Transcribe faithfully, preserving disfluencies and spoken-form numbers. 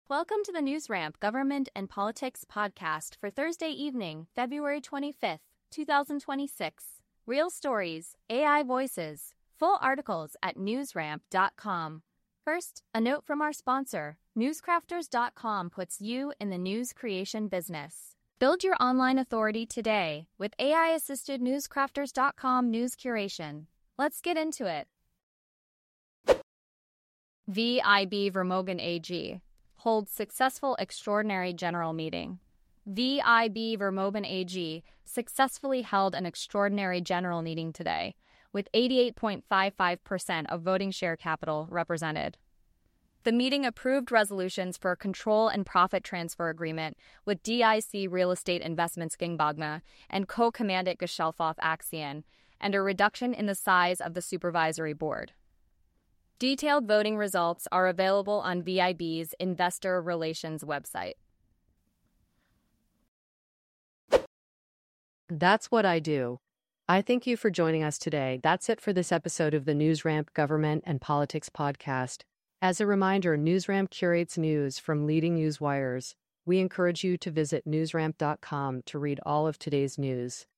Welcome to the NewsRamp Government and Politics podcast for Thursday evening, February twenty-fifth, twenty twenty-six. Real stories, A I voices, full articles at newsramp dot com. First, a note from our sponsor. Newscrafters dot com puts you in the news creation business. Build your online authority today with A I-assisted newscrafters dot com news curation. Let's get into it. V I B Vermogen A G holds successful extraordinary general meeting. V I B Vermogen A G successfully held an extraordinary general meeting today, with eighty-eight point five five percent of voting share capital represented. The meeting approved resolutions for a control and profit transfer agreement with D I C Real Estate Investments Gingbogna and Co-Commandant Gesellschaft Aktien, and a reduction in the size of the supervisory board. Detailed voting results are available on V I B's Investor Relations website. That's what I do. I thank you for joining us today. That's it for this episode of the NewsRamp Government and Politics podcast. As a reminder, NewsRamp curates news from leading news wires. We encourage you to visit newsramp dot com to read all of today's news.